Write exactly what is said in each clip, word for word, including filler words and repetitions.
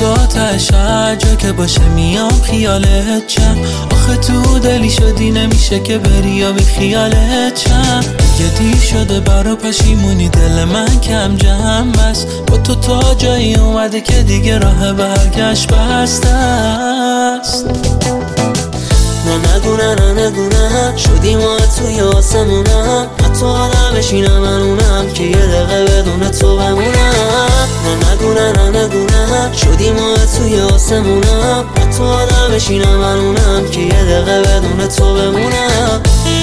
تا تش هر جا که باشه میام خیالت چم. آخه تو دلی شدی نمیشه که بری یا بی خیالت چم. دیگه دیر شده برا پشیمونی دل من کم جمع است. با تو تا جایی اومده که دیگه راه برگشت بسته است. نه نگو نه نه نگو نه شدی ما توی آسمونم. حتی آدم بشینم من اونم که یه دقیقه بدون تو بمونم. نه نگو نه نه نگو نه شدی ما توی آسمونم. حتی آدم بشینم من اونم که یه دقیقه بدون تو بمونم.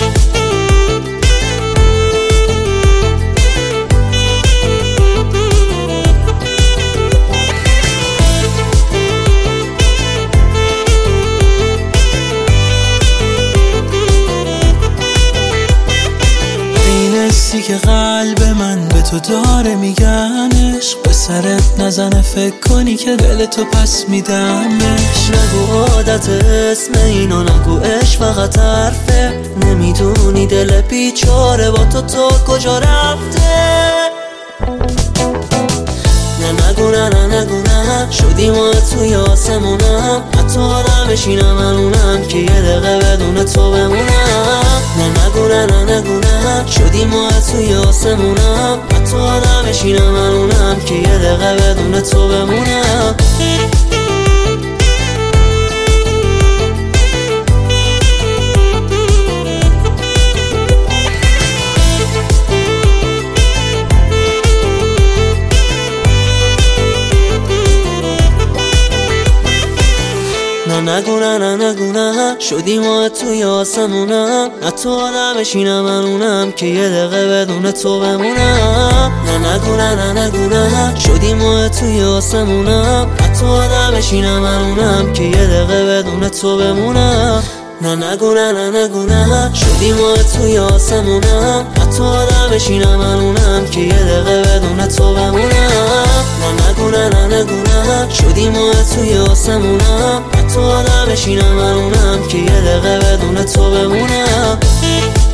که قلب من به تو داره میگنش. به سرت نزنه فکر کنی که دل تو پس میدمش. نگو عادت اسم اینو نگو عشق فقط حرفه. نمیدونی دل بیچاره با تو تو کجا رفته. نه نگو نه نه نگو نه شدی ما توی آسمونم. حتی آدم بشینم من اونم که یه دقیقه بدون تو بمونم. نه نگو نه نه نگو نه شدی ما توی آسمونم. حتی آدم بشینم من اونم که یه دقیقه بدون تو بمونم. نه نگو نه نه نگو نه شدی ما توی آسمونم. حتی آدم بشینم من اونم که یه دقیقه بدون تو بمونم. نه نگو نه نه نگو نه شدی ما توی آسمونم. حتی آدم بشینم من اونم که یه دقیقه بدون تو بمونم. نه نگو نه نه نگو نه شدی ما توی آسمونم. حتی آدم بشینم من اونم که یه دقیقه بدون تو بمونم. نه نگو نه نه نگو نه شدی ما توی آسمونم. حتی آدم بشینم من اونم که یه دقیقه بدون تو بمونم.